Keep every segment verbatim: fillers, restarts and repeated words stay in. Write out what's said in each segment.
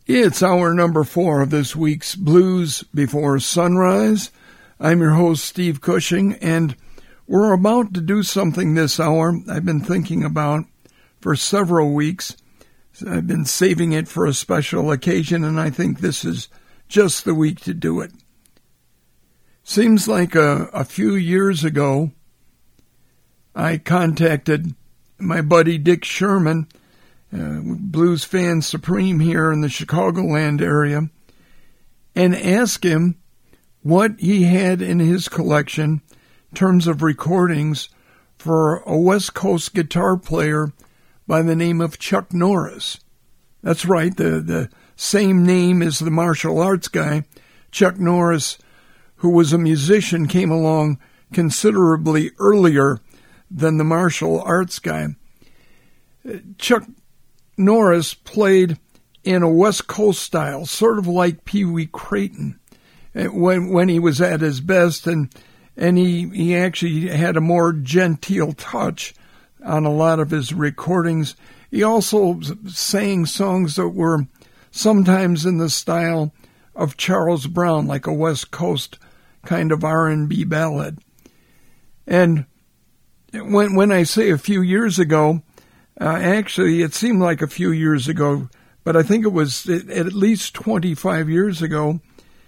It's hour number four of this week's Blues Before Sunrise. I'm your host, Steve Cushing, and we're about to do something this hour I've been thinking about for several weeks. I've been saving it for a special occasion, and I think this is just the week to do it. Seems like a, a few years ago, I contacted my buddy Dick Sherman, Uh, blues fan supreme here in the Chicagoland area, and ask him what he had in his collection in terms of recordings for a West Coast guitar player by the name of Chuck Norris. That's right, the, the same name as the martial arts guy. Chuck Norris, who was a musician, came along considerably earlier than the martial arts guy. Uh, Chuck Norris played in a West Coast style, sort of like Pee Wee Crayton, when when he was at his best, and and he, he actually had a more genteel touch on a lot of his recordings. He also sang songs that were sometimes in the style of Charles Brown, like a West Coast kind of R and B ballad. And when when I say a few years ago, Uh, actually, it seemed like a few years ago, but I think it was at least twenty-five years ago.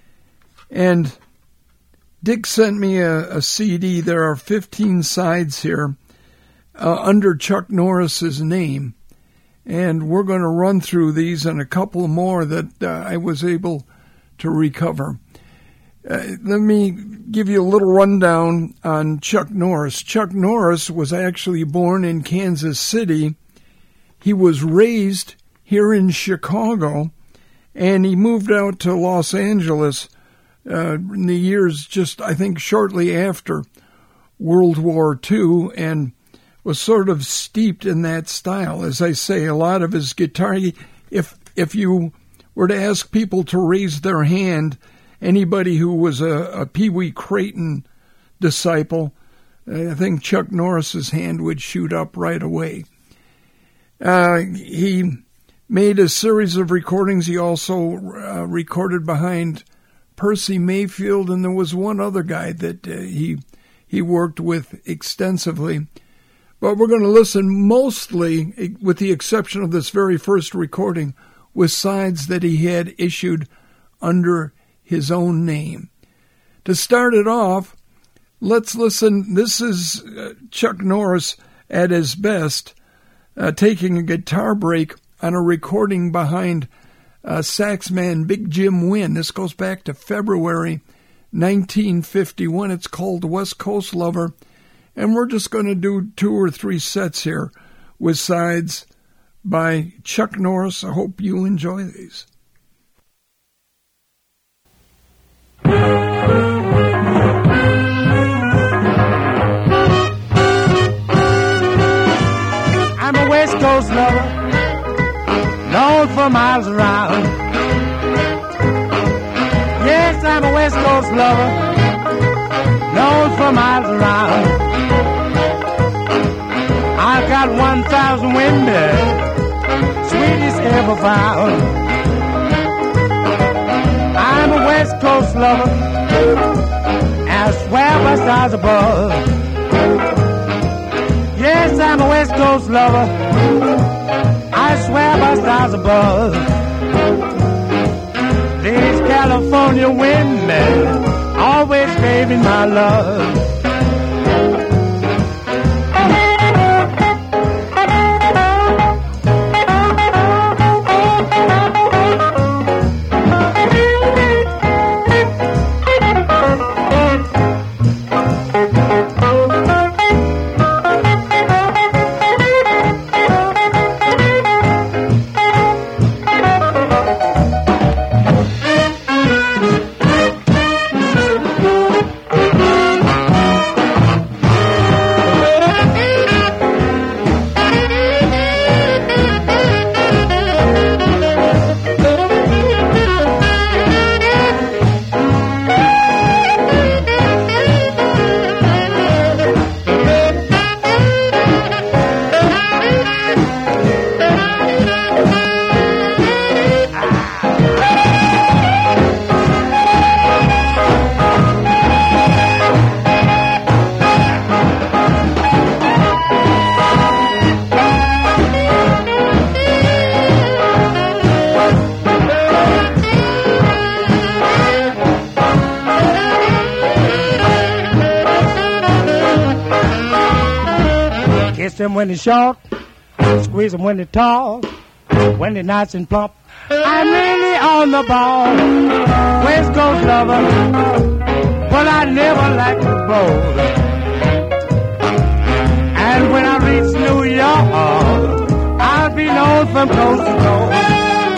And Dick sent me a, a C D. There are fifteen sides here uh, under Chuck Norris's name. And we're going to run through these and a couple more that uh, I was able to recover. Uh, let me give you a little rundown on Chuck Norris. Chuck Norris was actually born in Kansas City. He was raised here in Chicago, and he moved out to Los Angeles uh, in the years just, I think, shortly after World War Two, and was sort of steeped in that style. As I say, a lot of his guitar, if, if you were to ask people to raise their hand, anybody who was a, a Pee Wee Crayton disciple, I think Chuck Norris's hand would shoot up right away. Uh, he made a series of recordings. He also uh, recorded behind Percy Mayfield, and there was one other guy that uh, he he worked with extensively. But we're going to listen mostly, with the exception of this very first recording, with sides that he had issued under his own name. To start it off, let's listen. This is uh, Chuck Norris at his best, uh, taking a guitar break on a recording behind uh, saxman Big Jim Wynn. This goes back to February nineteen fifty-one. It's called West Coast Lover, and we're just going to do two or three sets here with sides by Chuck Norris. I hope you enjoy these. I'm a West Coast lover, known for miles around. Yes, I'm a West Coast lover, known for miles around. I've got one thousand women, sweetest ever found. I'm a West Coast lover, I swear by stars above. Yes, I'm a West Coast lover, I swear by stars above. These California women always gave me my love. Bust them when they're short, squeeze them when they're tall, when they're nice and plump. I'm really on the ball, West Coast lover, but I never like to bowl. And when I reach New York, I'll be known from coast to coast.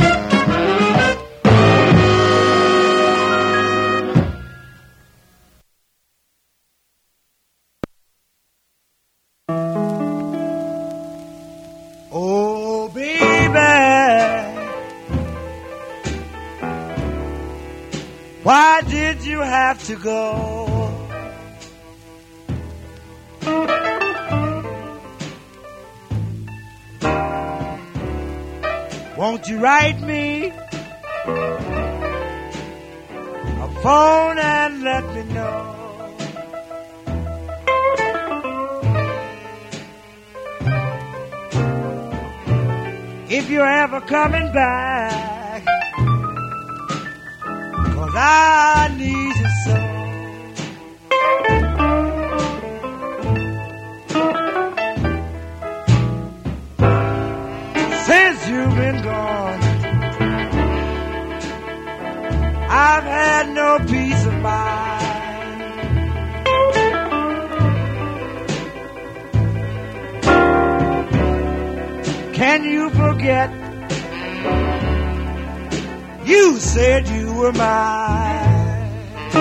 Why did you have to go? Won't you write me a phone and let me know? If you're ever coming back, 'cause I need you so. Since you've been gone, I've had no peace of mind. Can you forget? You said you were mine.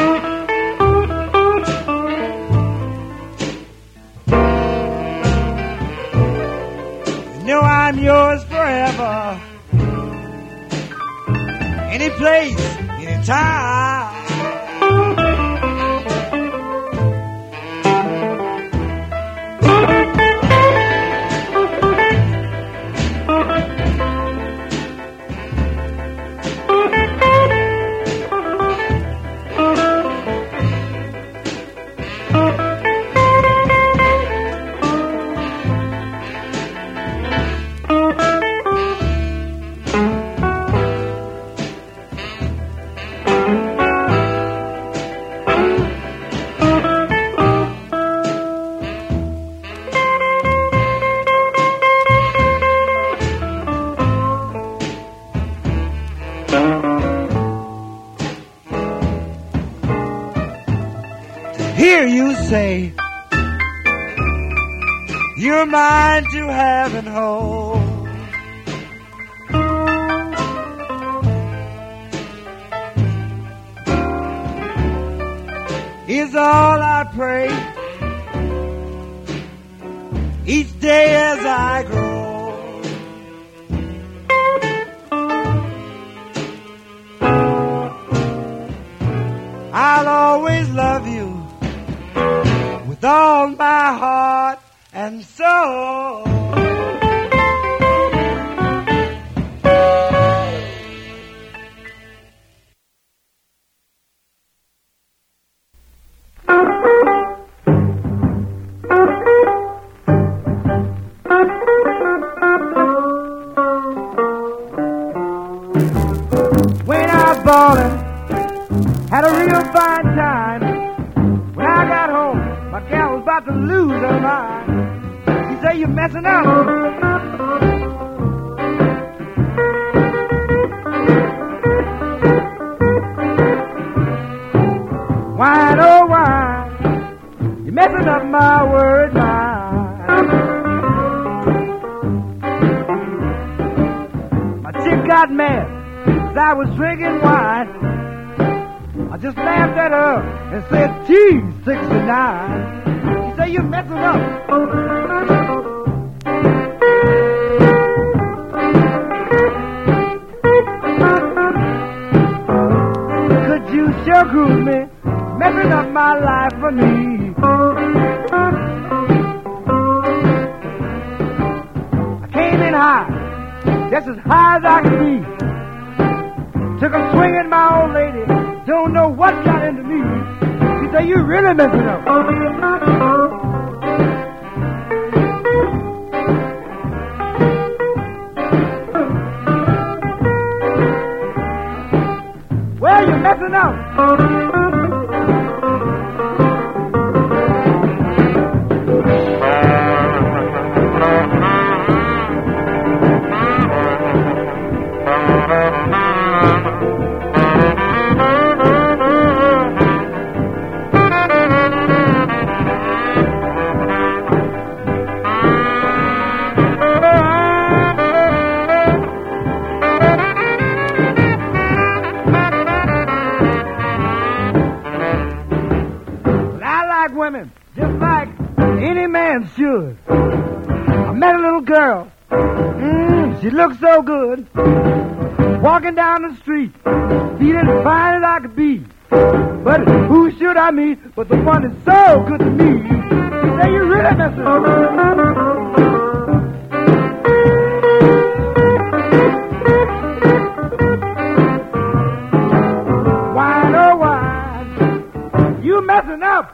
You know I'm yours forever. Any place, any time. Hear you say you're mine to have and hold. Is all I pray each day as I grow. I'll always love you with all my heart and soul. When I was ballin', had a real fine time. When I got home, my gal was about to lose her mind. She said, "You're messing up." Wine, oh wine, you're messing up my word mind. My chick got mad 'cause I was drinking wine. I just laughed at her and said, "Geez, sixty-nine." She said, "You're messing up." Could you sure cruise me, messing up my life for me? I came in high, just as high as I could be. Took a swing at my old lady, don't know what got into me. She said, "You really messing up." Well, you're messing up. Women, just like any man should. I met a little girl. Mm, she looked so good. Walking down the street, feeling fine as I could be. But who should I meet but the one that's so good to me? You say you really miss her. Wine, oh wine, you messing up.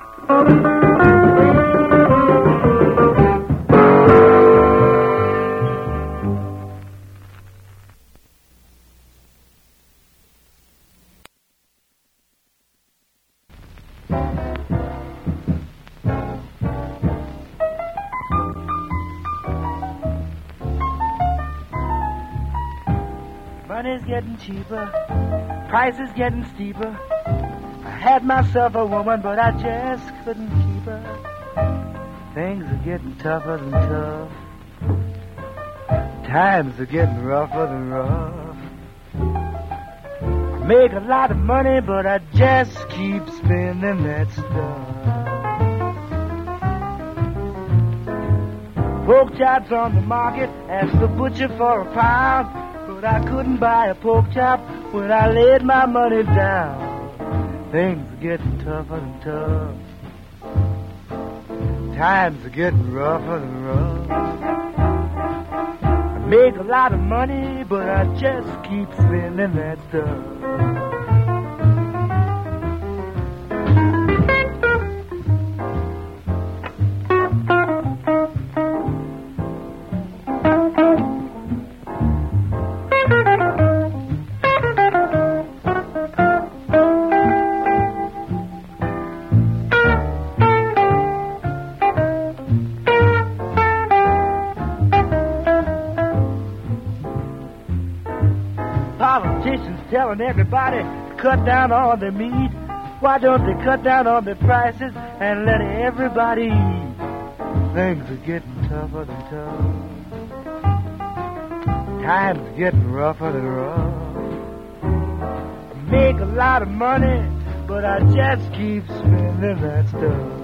Money's getting cheaper, prices getting steeper. I had myself a woman, but I just couldn't keep her. Things are getting tougher than tough. Times are getting rougher than rough. I make a lot of money, but I just keep spending that stuff. Pork chops on the market, asked the butcher for a pound, but I couldn't buy a pork chop when I laid my money down. Things are getting tougher than tough. Times are getting rougher than rough. I make a lot of money, but I just keep spending that stuff. Telling everybody to cut down on their meat. Why don't they cut down on their prices and let everybody eat? Things are getting tougher than tough. Times are getting rougher than rough. I make a lot of money, but I just keep spending that stuff.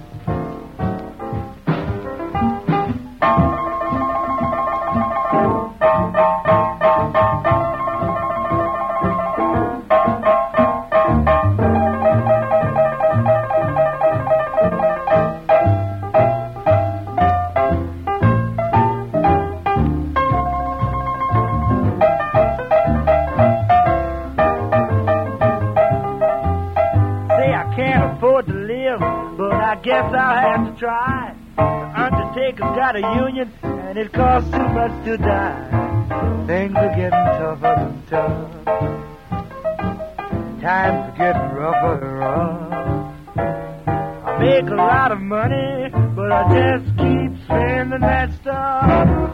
Guess I'll have to try. The undertaker's got a union, and it costs too much to die. Things are getting tougher than tough. Times are getting rougher than rough. I make a lot of money, but I just keep spending that stuff.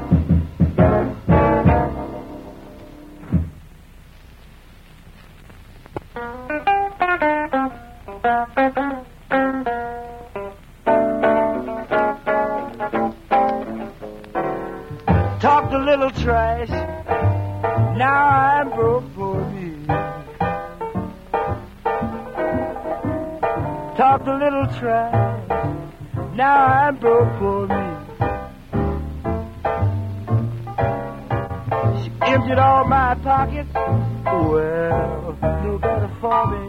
Talked a little trash, now I'm broke for me. Talked a little trash, now I'm broke for me. She emptied all my pockets, well, no better for me.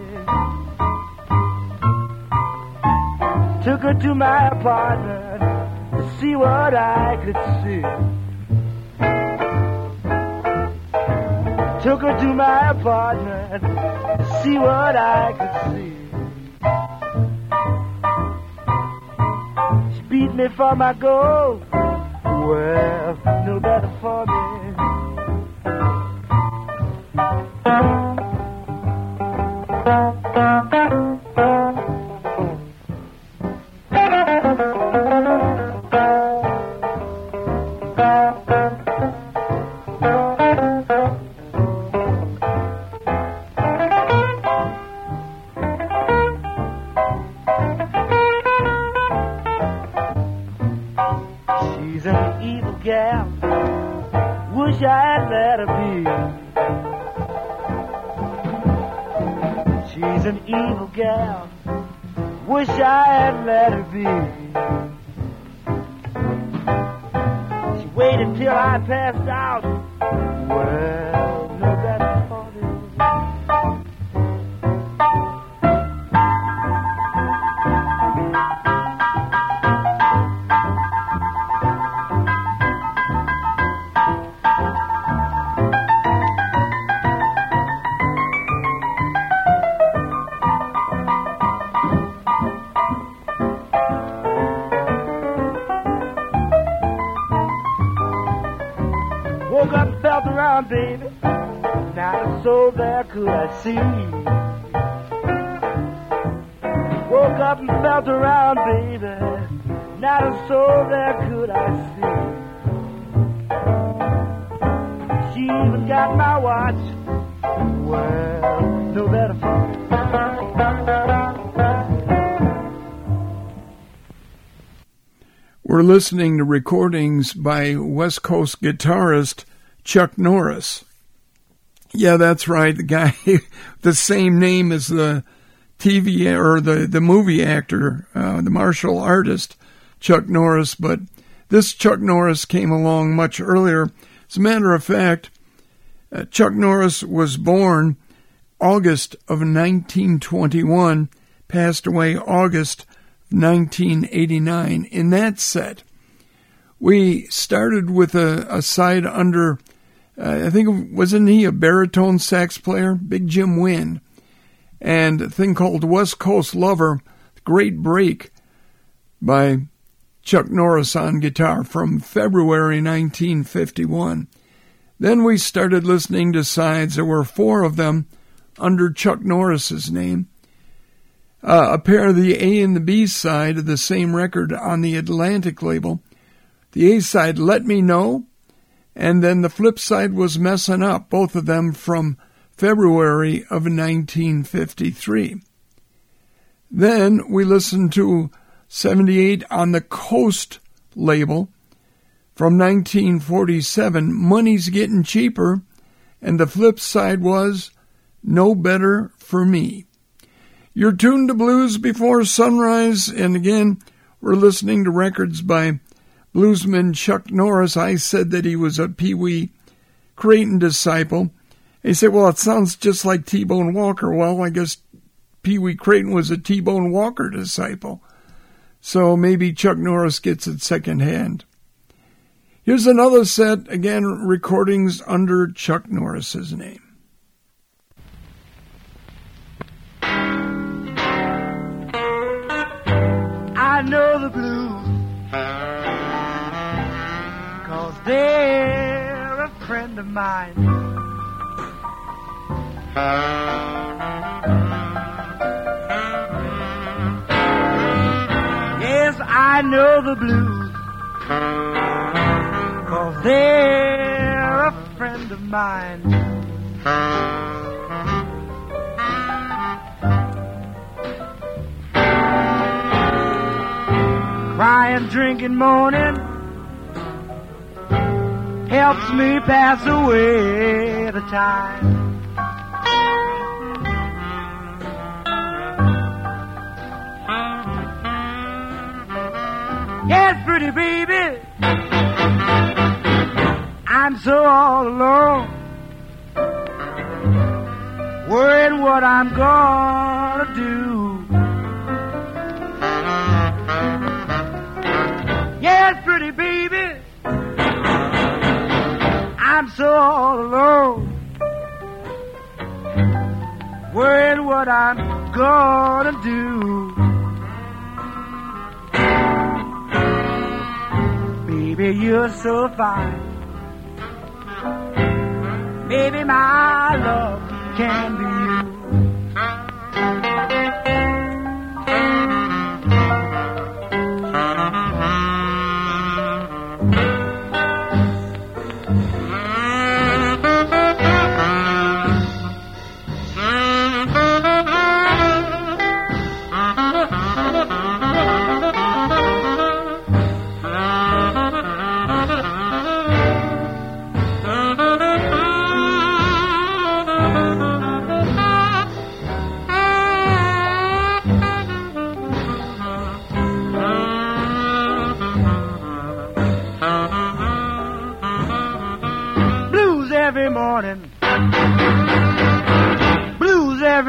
Took her to my apartment to see what I could see. Took her to my apartment to see what I could see. She beat me for my gold, well, no better for me. an evil gal. Wish I had let her be. She waited till I passed out. Well, no, that's for it. Woke up and felt around, baby. Not a soul there could I see. Woke up and felt around, baby. Not a soul there could I see. She even got my watch. Well, no better for me. We're listening to recordings by West Coast guitarist Chuck Norris. Yeah, that's right. The guy, the same name as the T V or the, the movie actor, uh, the martial artist Chuck Norris. But this Chuck Norris came along much earlier. As a matter of fact, uh, Chuck Norris was born August of nineteen twenty-one, passed away August nineteen eighty-nine. In that set, we started with a, a side under, uh, I think, wasn't he a baritone sax player? Big Jim Wynn. And a thing called West Coast Lover, Great Break by Chuck Norris on guitar from February nineteen fifty-one. Then we started listening to sides. There were four of them under Chuck Norris's name. Uh, a pair of the A and the B side of the same record on the Atlantic label. The A side, Let Me Know, and then the flip side was Messin' Up, both of them from February of nineteen fifty-three. Then we listened to seventy-eight on the Coast label from nineteen forty-seven, Money's Getting Cheaper, and the flip side was No Better for Me. You're tuned to Blues Before Sunrise, and again, we're listening to records by bluesman Chuck Norris. I said that he was a Pee Wee Creighton disciple. He said, well, it sounds just like T-Bone Walker. Well, I guess Pee Wee Creighton was a T-Bone Walker disciple. So maybe Chuck Norris gets it secondhand. Here's another set, again, recordings under Chuck Norris's name. I know the blues, 'cause they're a friend of mine. Yes, I know the blues, 'cause they're a friend of mine. Crying, drinking, moaning helps me pass away the time. Yes, pretty baby, I'm so all alone, worrying what I'm gonna do. Yes, pretty baby, I'm so all alone, worrying what I'm gonna do. Baby, you're so fine. Baby, my love can be you.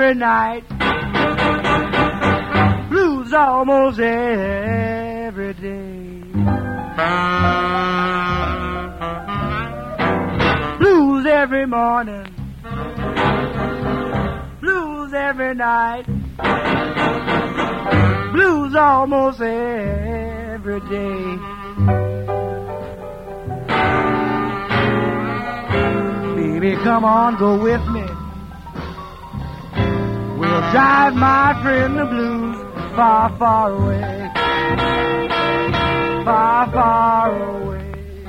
every night. Blues almost every day. Blues every morning. Blues every night. Blues almost every day. Baby, come on, go with me. We'll drive my friend the blues far, far away. Far, far away.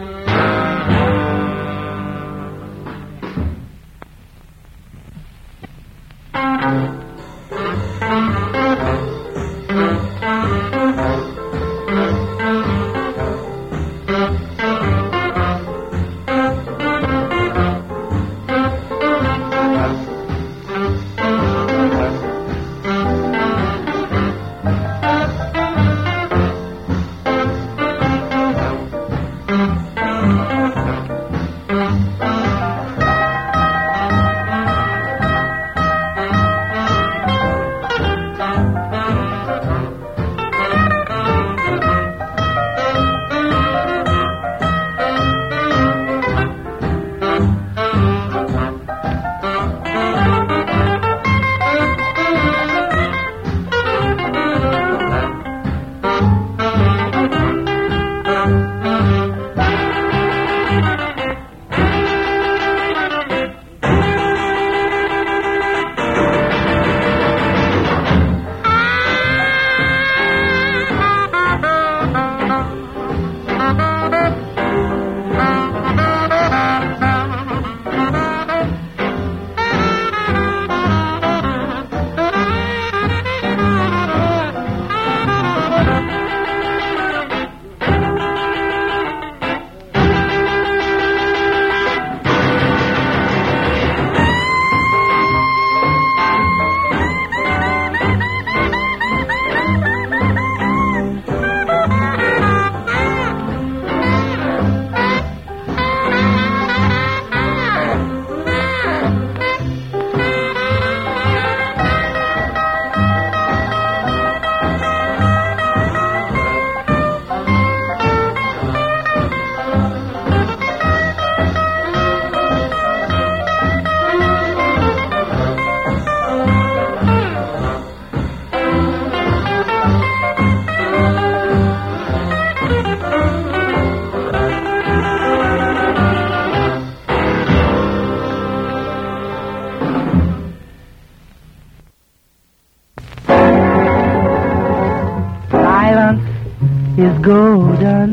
Is golden,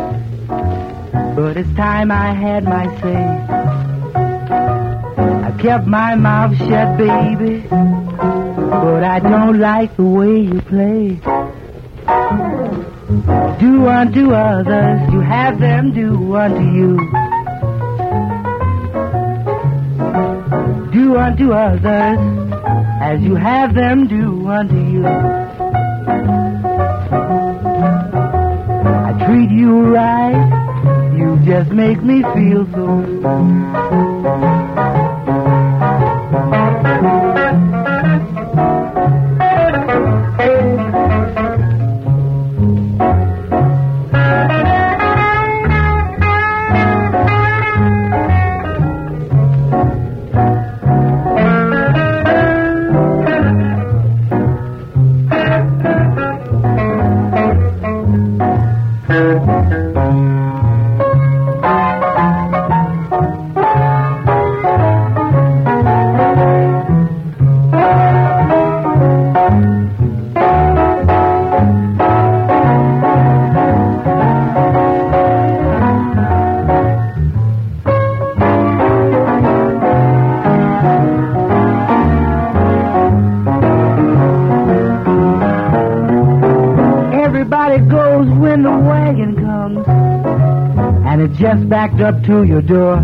but it's time I had my say. I kept my mouth shut, baby, but I don't like the way you play. Do unto others, you have them do unto you. Do unto others as you have them do unto you. Treat you right, you just make me feel so. Just backed up to your door.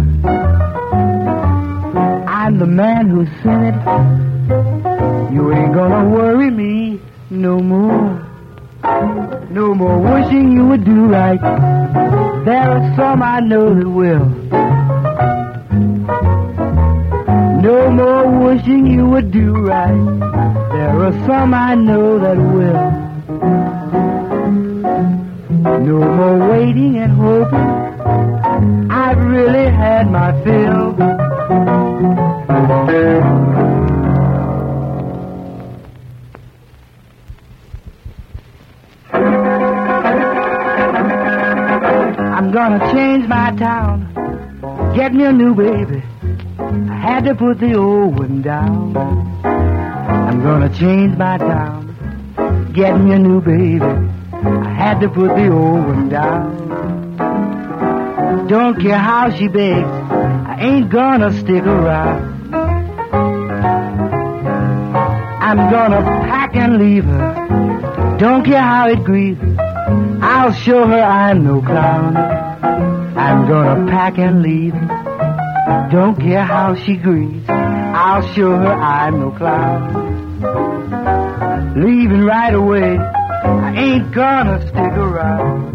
I'm the man who sent it. You ain't gonna worry me no more. No more wishing you would do right. There are some I know that will. No more wishing you would do right. There are some I know that will. No more waiting and hoping. I've really had my fill. I'm gonna change my town, get me a new baby. I had to put the old one down. I'm gonna change my town, get me a new baby. I had to put the old one down. Don't care how she begs, I ain't gonna stick around. I'm gonna pack and leave her, don't care how it grieves her. I'll show her I'm no clown. I'm gonna pack and leave her, don't care how she grieves. I'll show her I'm no clown. Leaving right away, I ain't gonna stick around.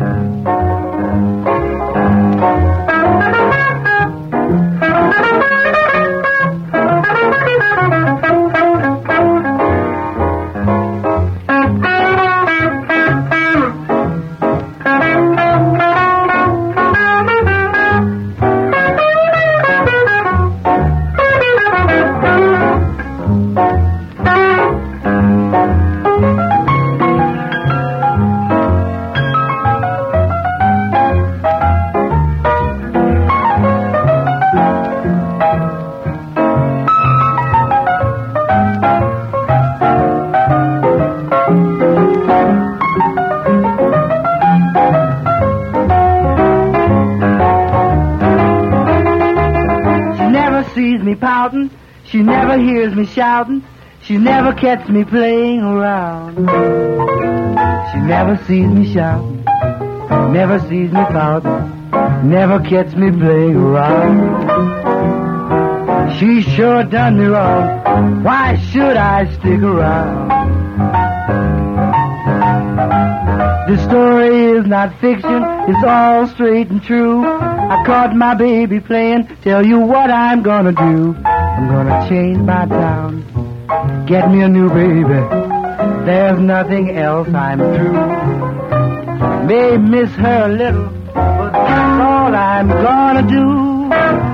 Pouting, she never hears me shouting, she never catches me playing around. She never sees me shouting, never sees me pouting, never catches me playing around. She sure done me wrong, why should I stick around? The story is not fiction, it's all straight and true. I caught my baby playing, tell you what I'm gonna do. I'm gonna change my town, get me a new baby. There's nothing else I'm through. May miss her a little, but that's all I'm gonna do.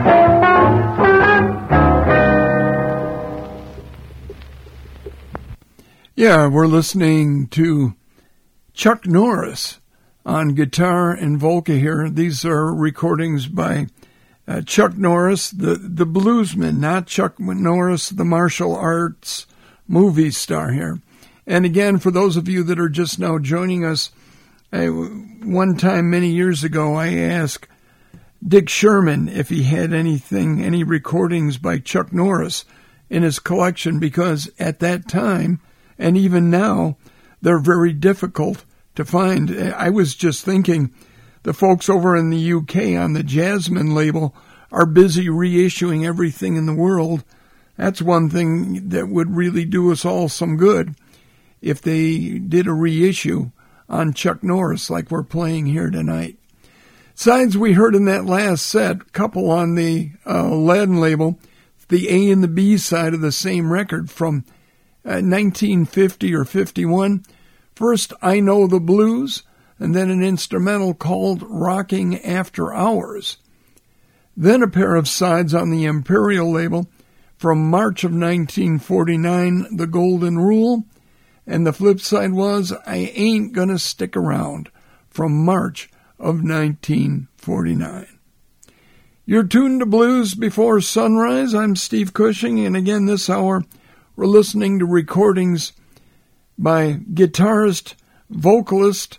Yeah, we're listening to Chuck Norris on guitar and polka here. These are recordings by uh, Chuck Norris, the, the bluesman, not Chuck Norris, the martial arts movie star here. And again, for those of you that are just now joining us, I, one time many years ago, I asked Dick Sherman if he had anything, any recordings by Chuck Norris in his collection, because at that time, and even now, they're very difficult to find. I was just thinking, the folks over in the U K on the Jasmine label are busy reissuing everything in the world. That's one thing that would really do us all some good if they did a reissue on Chuck Norris like we're playing here tonight. Sides we heard in that last set, couple on the uh, Aladdin label, the A and the B side of the same record from uh, nineteen fifty or fifty-one. First, I Know the Blues, and then an instrumental called Rocking After Hours. Then a pair of sides on the Imperial label from March of nineteen forty-nine, The Golden Rule, and the flip side was I Ain't Gonna Stick Around from March of nineteen forty-nine. You're tuned to Blues Before Sunrise. I'm Steve Cushing, and again this hour we're listening to recordings by guitarist, vocalist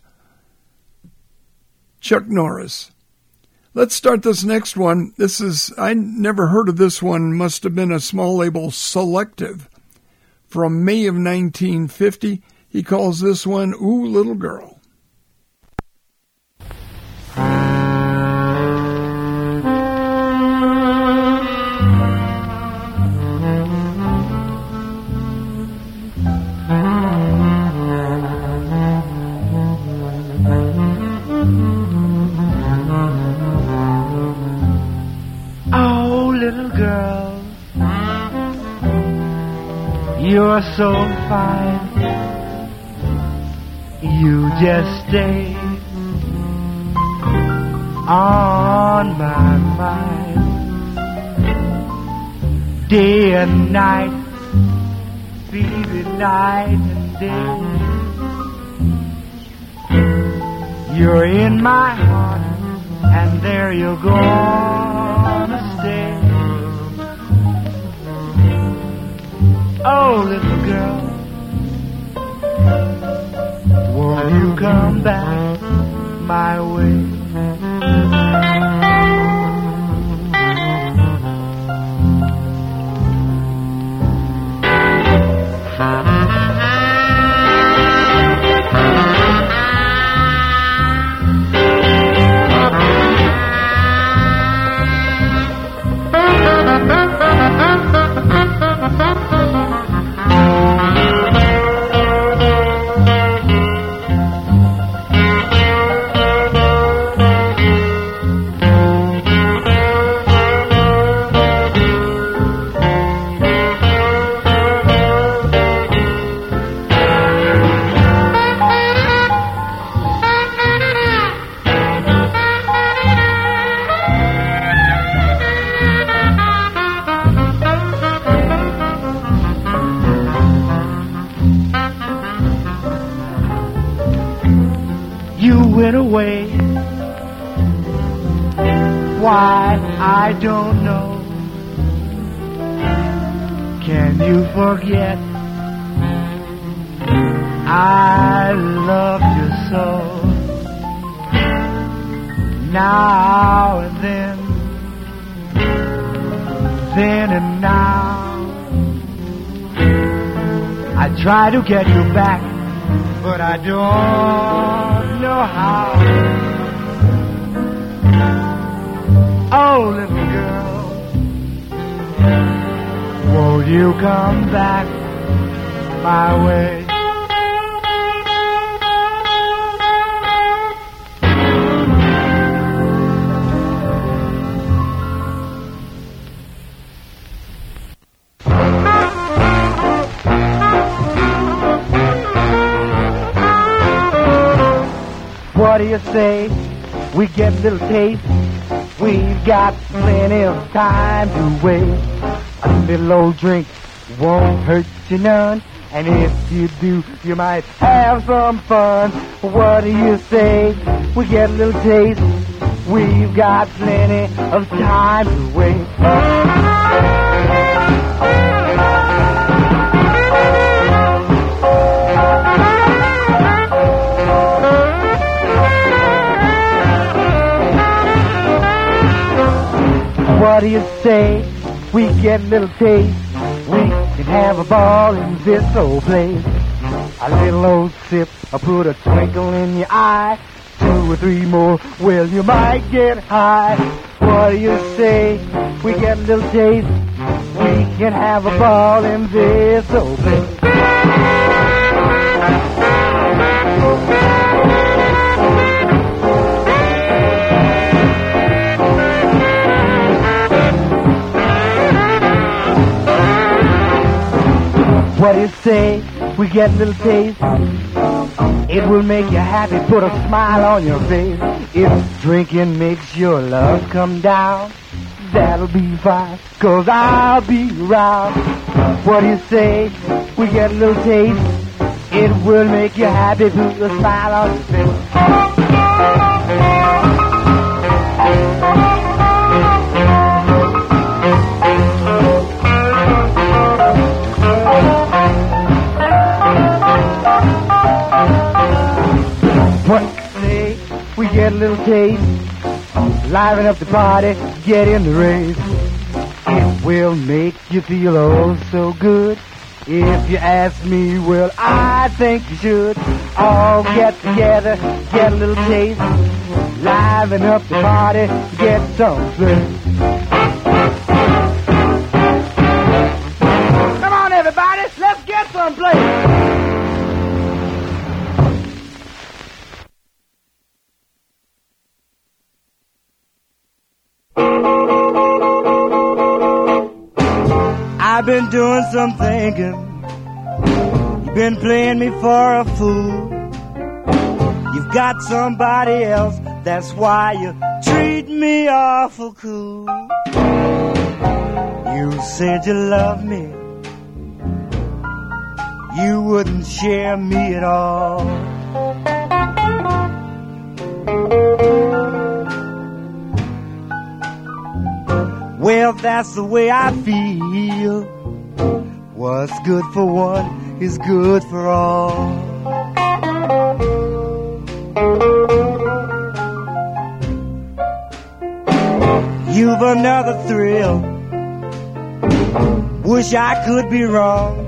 Chuck Norris. Let's start this next one. This is, I never heard of this one, must have been a small label, Selective, from May of nineteen fifty. He calls this one, Ooh, Little Girl. Oh, little girl, You're so fine. You just stay on my mind. Day and night, baby, night and day. You're in my heart, and there you're gonna stay. Oh, little girl, won't you come back my way? Went away. Why, I don't know. Can you forget? I loved you so. Now and then, then and now, I try to get you back, but I don't know how. Oh, little girl, won't you come back my way? What do you say? We get a little taste. We've got plenty of time to waste. A little old drink won't hurt you none. And if you do, you might have some fun. What do you say? We get a little taste. We've got plenty of time to waste. What do you say? We get a little taste. We can have a ball in this old place. A little old sip, I'll put a twinkle in your eye. Two or three more, well, you might get high. What do you say? We get a little taste. We can have a ball in this old place. What do you say? We get a little taste. It will make you happy, put a smile on your face. If drinking makes your love come down, that'll be fine, 'cause I'll be around. What do you say? We get a little taste. It will make you happy, put a smile on your face. What say? We get a little taste. Liven up the party, get in the race. It will make you feel oh so good. If you ask me, well, I think you should all get together, get a little taste. Liven up the party, get some fun. Come on, everybody, let's get some play. I've been doing some thinking been playing me for a fool. You've got somebody else, that's why you treat me awful cool. You said you loved me, you wouldn't share me at all. Well, that's the way I feel. What's good for one is good for all. You've another thrill. Wish I could be wrong.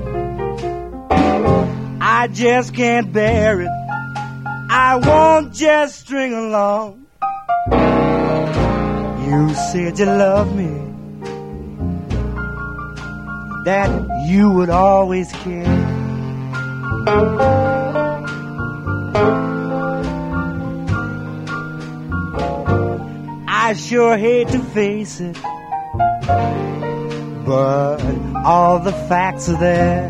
I just can't bear it. I won't just string along. You said you loved me, that you would always care. I sure hate to face it, but all the facts are there.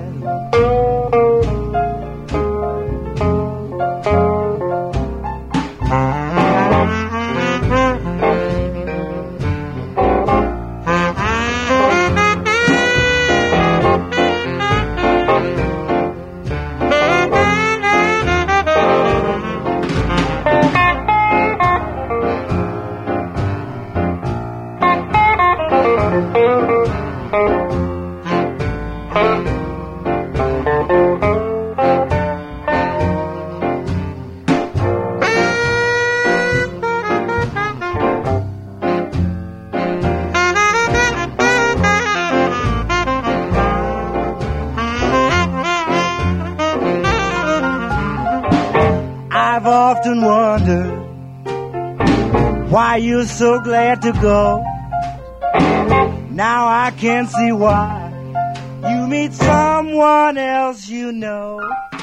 I've often wondered why you're so glad to go. Now I can see why. You meet someone else you know.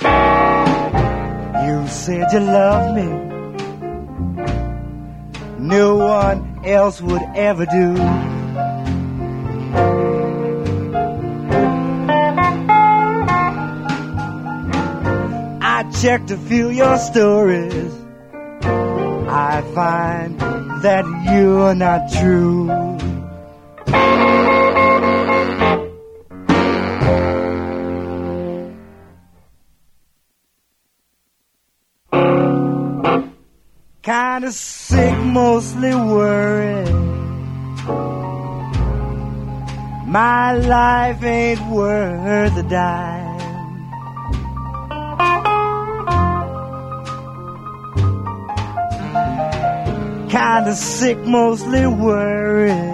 You said you loved me, no one else would ever do. I checked a few of your stories. I find that you're not true. Kinda sick, mostly worried. My life ain't worth a dime. Kinda sick, mostly worried.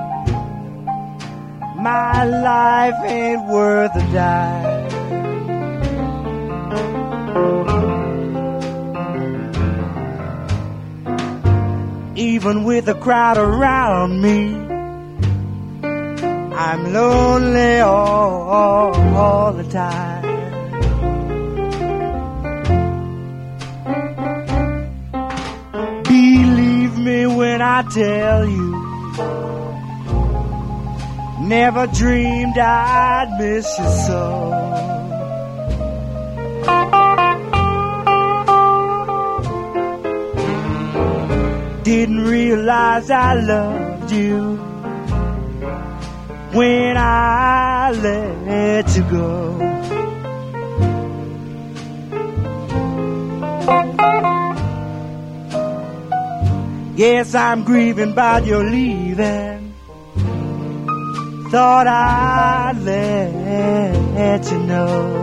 My life ain't worth a dime. Even with a crowd around me, I'm lonely all, all, all the time. Believe me when I tell you, never dreamed I'd miss you so. Didn't realize I loved you when I let you go. Yes, I'm grieving about your leaving. Thought I'd let you know.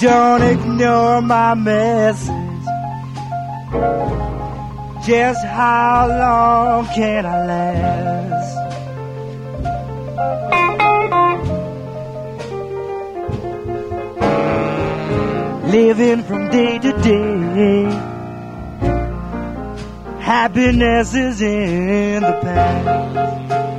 Don't ignore my message. Just how long can I last? Living from day to day, happiness is in the past.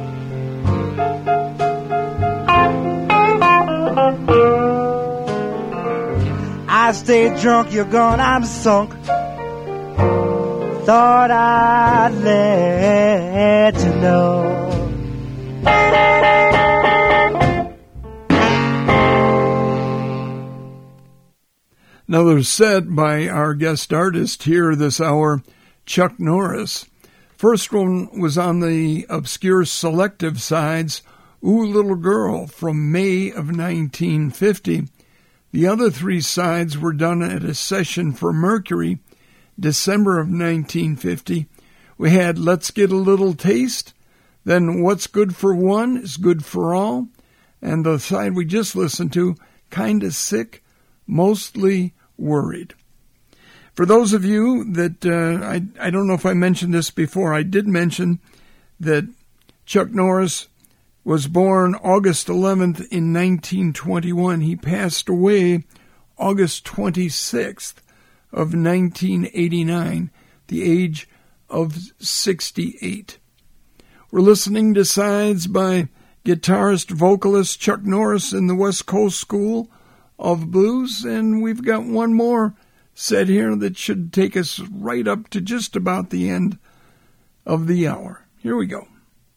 I stay drunk, you're gone, I'm sunk. Thought I'd let you know. Another set by our guest artist here this hour, Chuck Norris. First one was on the obscure selective sides, Ooh Little Girl from May of nineteen fifty. The other three sides were done at a session for Mercury, December of nineteen fifty. We had Let's Get a Little Taste, then What's Good for One is Good for All, and the side we just listened to, Kinda Sick, Mostly Worried. For those of you that, uh, I, I don't know if I mentioned this before, I did mention that Chuck Norris was born August eleventh in nineteen twenty-one. He passed away August twenty-sixth of nineteen eighty-nine, the age of sixty-eight. We're listening to sides by guitarist, vocalist Chuck Norris in the West Coast School of Blues, and we've got one more set here that should take us right up to just about the end of the hour. Here we go.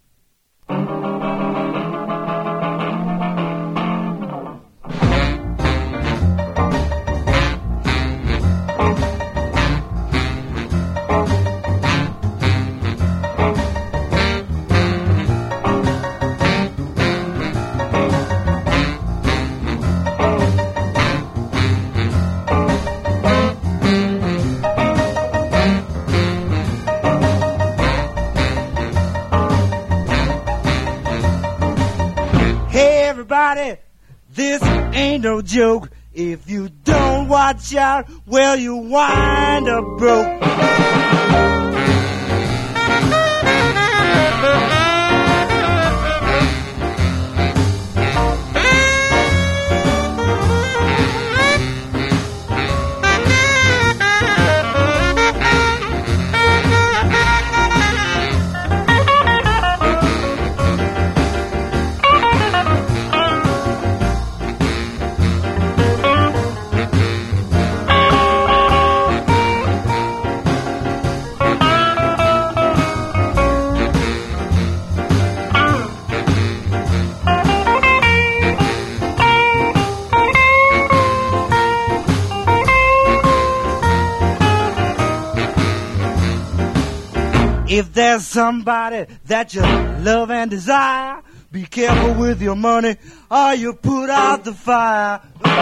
This ain't no joke. If you don't watch out, well, you wind up broke. If there's somebody that you love and desire, be careful with your money or you put out the fire.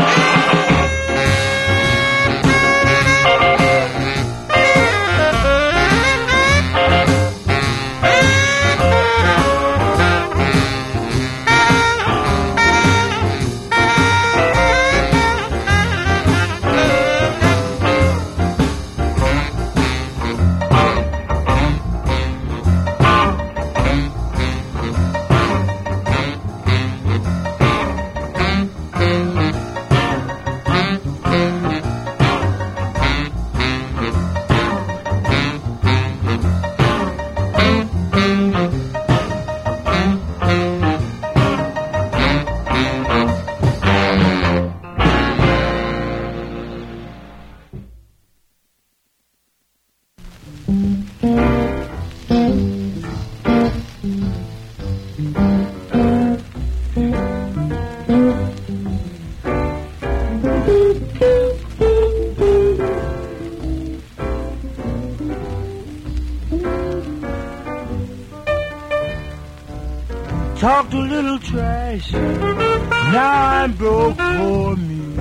Talked a little trash, now I'm broke for me.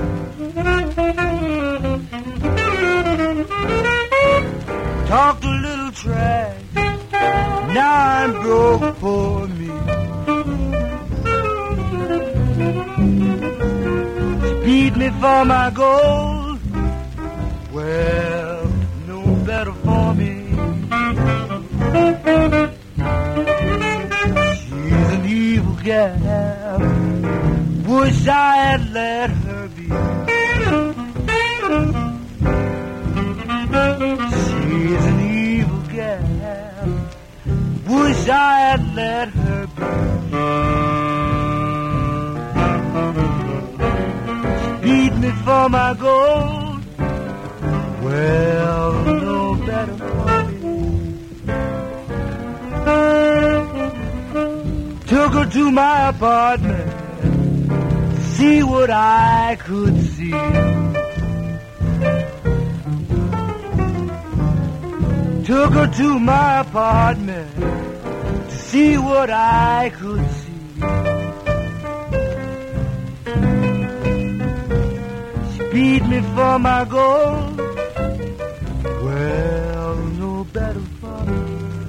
Talked a little trash, now I'm broke for me. She beat me for my gold. Well, no better for me. She's an evil gal. Wish I had let her be. She's an evil gal. Wish I had let her be. Beat me for my gold. Well, no better for me. Took her to my apartment to see what I could see. Took her to my apartment to see what I could see. Beat me for my gold. Well, no better for me.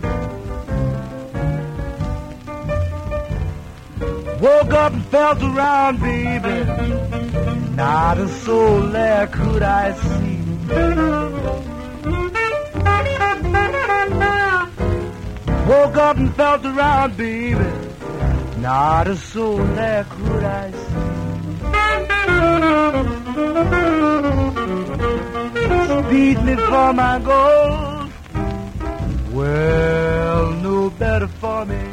Woke up and felt around, baby. Not a soul there could I see. Woke up and felt around, baby. Not a soul there could I see. Beat me for my gold. Well, no better for me.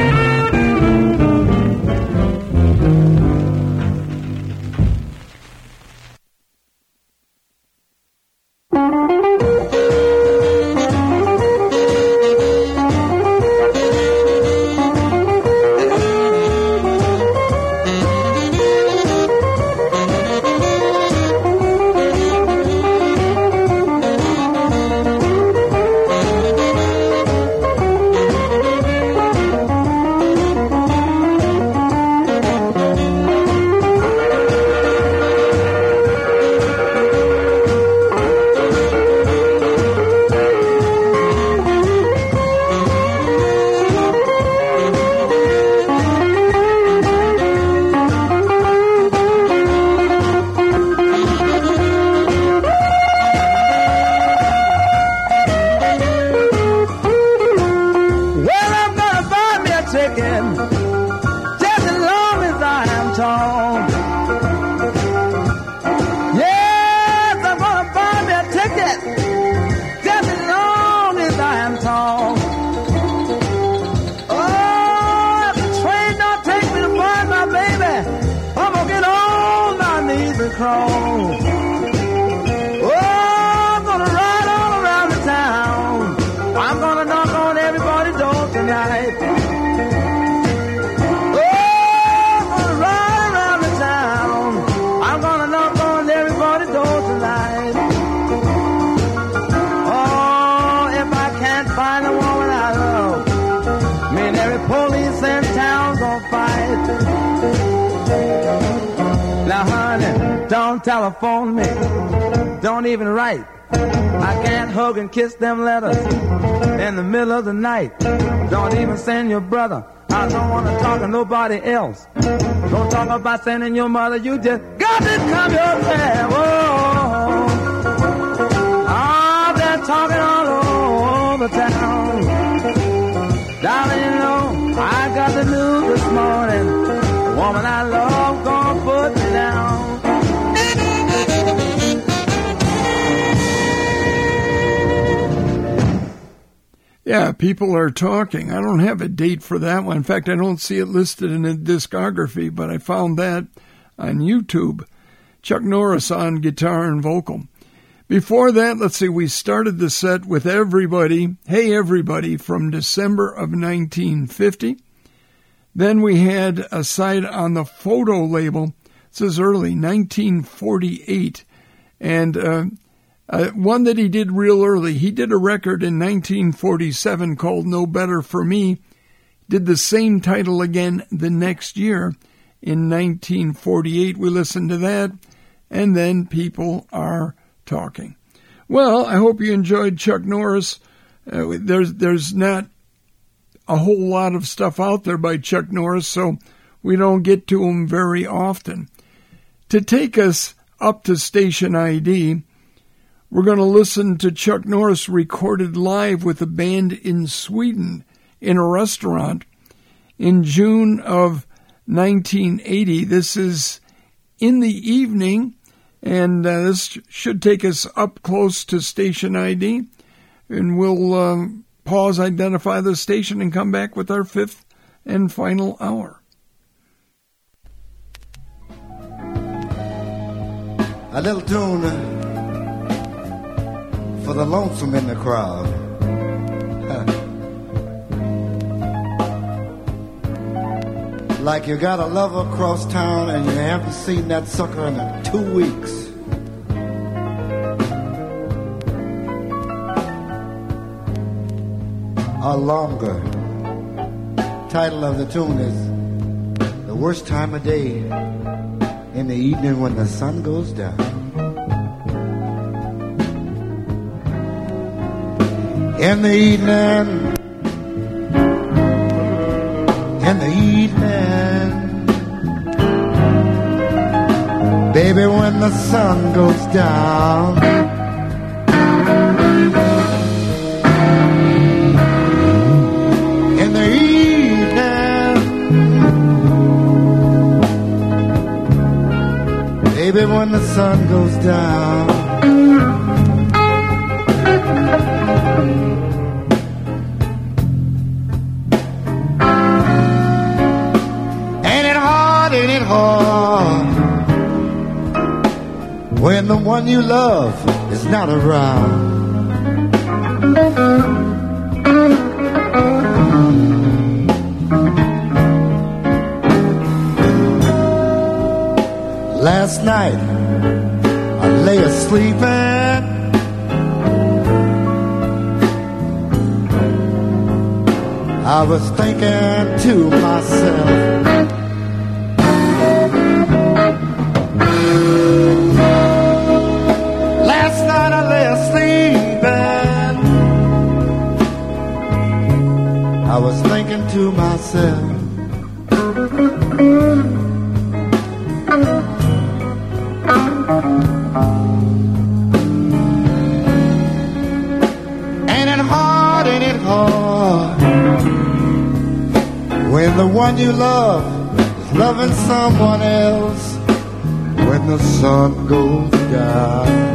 Telephone me, don't even write. I can't hug and kiss them letters in the middle of the night. Don't even send your brother. I don't want to talk to nobody else. Don't talk about sending your mother. You just got to come yourself. Oh, I've been talking all over town. Darling, you know, I got the news this morning. The woman I love gonna put me down. Yeah, people are talking. I don't have a date for that one. In fact, I don't see it listed in a discography, but I found that on YouTube. Chuck Norris on guitar and vocal. Before that, let's see, we started the set with Everybody, Hey Everybody, from December of nineteen fifty. Then we had a side on the Photo label. This is early, nineteen forty-eight. And uh, uh, one that he did real early. He did a record in nineteen forty-seven called No Better For Me. Did the same title again the next year in nineteen forty-eight. We listened to that. And then People Are Talking. Well, I hope you enjoyed Chuck Norris. Uh, there's there's not a whole lot of stuff out there by Chuck Norris, so we don't get to him very often. To take us up to station I D. We're going to listen to Chuck Norris recorded live with a band in Sweden in a restaurant in June of nineteen eighty. This is In the Evening, and uh, this should take us up close to station I D, and we'll um, pause, identify the station, and come back with our fifth and final hour. A little tune for the lonesome in the crowd. Like you got a lover across town and you haven't seen that sucker in two weeks. Or longer. Title of the tune is The Worst Time of Day, in the evening when the sun goes down. In the evening, in the evening, baby, when the sun goes down. In the evening, baby, when the sun goes down. Ain't it hard when the one you love is not around? Last night I lay a-sleeping, I was thinking to myself, last night I lay a-sleeping, I was thinking to myself, ain't it hard, ain't it hard, when the one you love is loving someone else, when the sun goes down.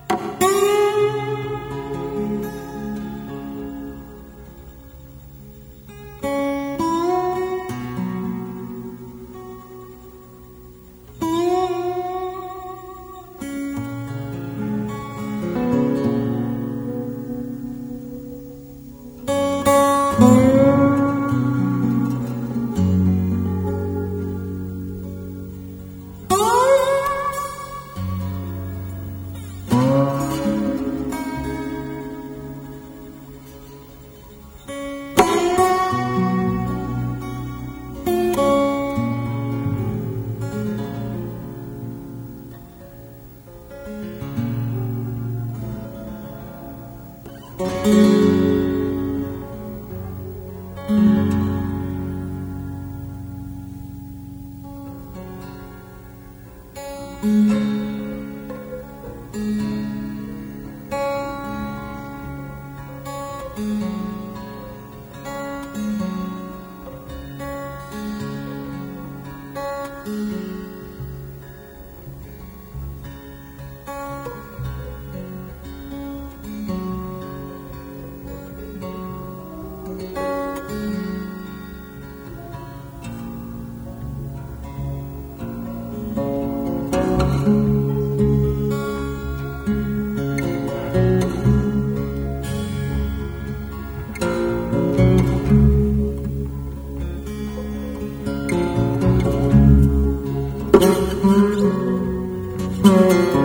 Thank you.